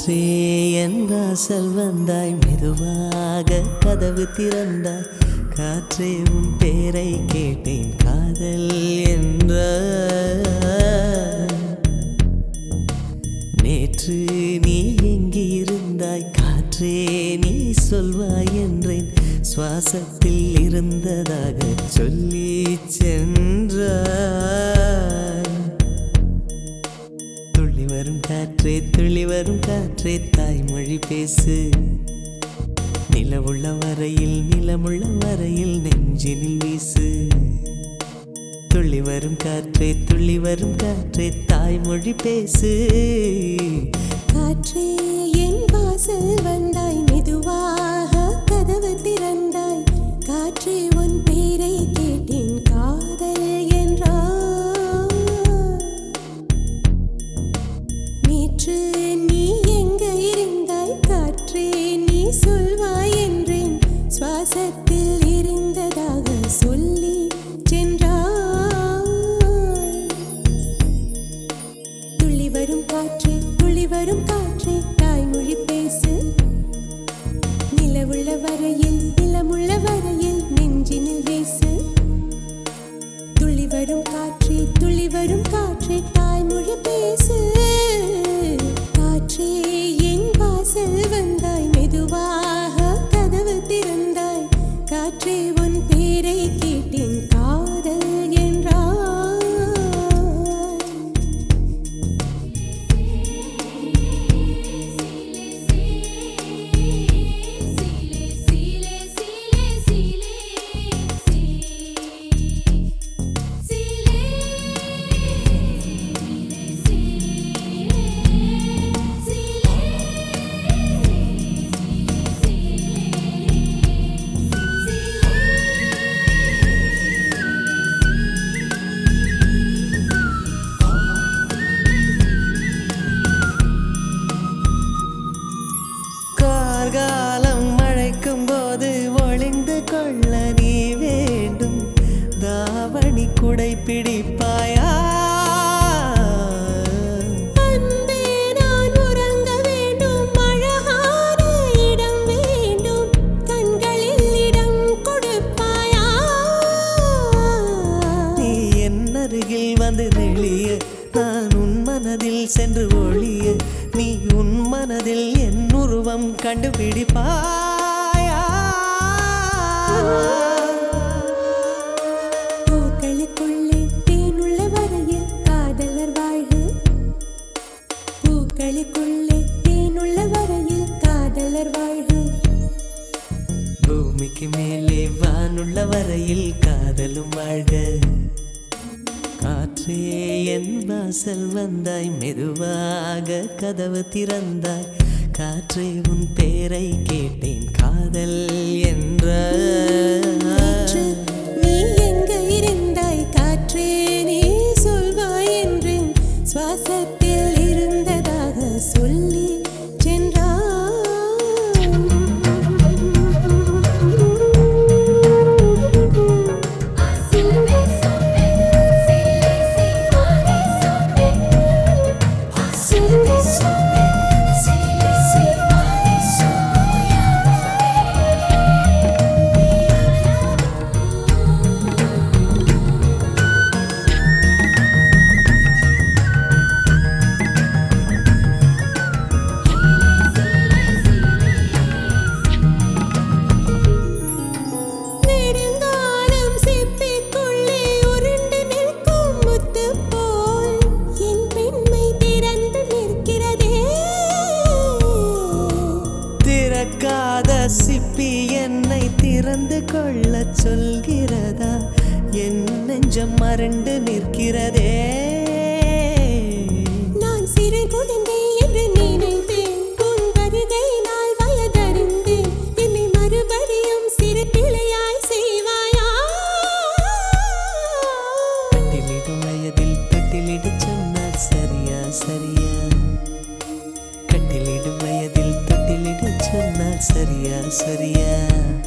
காற்றே என் வாசல் வந்தாய், மெதுவாக கதவு திறந்தாய். காற்றே உன் பேரை கேட்டேன், காதல் என்ற. நேற்று நீ எங்கே இருந்தாய், காற்றே நீ சொல்வாய் என்றேன். சுவாசத்தில் இருந்ததாக சொல்லி சென்றாய். துள்ளி வரும் காற்றே, துள்ளி வரும் காற்றே, தாய்மொழி பேசு. நிலவுள்ள வரையில், நிலமுள்ள வரையில் நெஞ்சினில் வீசு. துள்ளி வரும் காற்றே, துள்ளி வரும் காற்றே, தாய்மொழி பேசு. காற்றே என் வாசல் வந்தாய், மெதுவாக கதவு திறந்தாய். காற்றே உன் பேரை கேட்டேன், காதல் என்றாய். நேற்று நீ எங்க இருந்தாய், காற்றே நீ சொல்வாய் என்றேன். சுவாசத்தில் இருந்ததாக சொல்லி சென்றாய். துள்ளி வரும் காற்றே, துள்ளி வரும் காற்றே, தாய்மொழி பேசு. நிலவுள்ள வரையில், நிலமுள்ள வரையில் நெஞ்சினில் வீசு. துள்ளி வரும் காற்றே, துள்ளி வரும் காற்றே, தாய்மொழி பேசு. காற்றே என் வாசல் வந்தாய், மெதுவாக கதவு திறந்தாய். காற்றே உன் பேரை கேட்டேன், காதல் என்றாய். கார்காலம் மழைக்கும் போது ஒளிந்து கொள்ள நீ வேண்டும். தாவணி குடை பிடிப்பாயா? அன்பே நான் உறங்க வேண்டும், அழகான இடம் வேண்டும். கண்களில் இடம் கொடுப்பாயா? நீ என் அருகில் வந்து நெளிய, நான் உன் மனதில் சென்று ஒளிய. நீ உன் மனதில் என் உருவம் கண்டுபிடிப்பாயா? பூக்களுக்குள்ளே தேனுள்ள வரையில் காதலர் வாழ்வு. பூக்களுக்குள்ளே தேனுள்ள வரையில் காதலர் வாழ்வு. பூமிக்கு மேலே வானுள்ள வரையில் காதலும் வாழ்க. காற்றே என் வாசல் வந்தாய், மெதுவாக கதவு திறந்தாய். காற்றே உன் பேரை கேட்டேன், காதல் என்ற. நேற்று நீ எங்க இருந்தாய், காற்றே நீ சொல்வாய் என்றேன். சுவாசத்தில் இருந்ததாக சொல்லி சென்றாய். நெடுங்காலம் சிப்பிக்குள்ளே உருண்டு நிற்கும் முத்து போல் என் பெண்மை திறந்து நிற்கிறதே. திறக்காத சிப்பி என்னை திறந்து கொள்ள சொல்கிறதா? என் நெஞ்சம் மறண்டு நிற்கிறதே. நான் சிறு குழந்தை என்று நினைத்தேன், உன் வருகையினால் வயதறிந்தேன். என்னை மறுபடியும் சிறு பிள்ளையாய் செய்வாயா? கட்டிலிடும் வயதில் தொட்டிலிடு சொன்னால் சரியா சரியா? கட்டிலிடும் வயதில் தொட்டிலிடு சொன்னால் சரியா சரியா?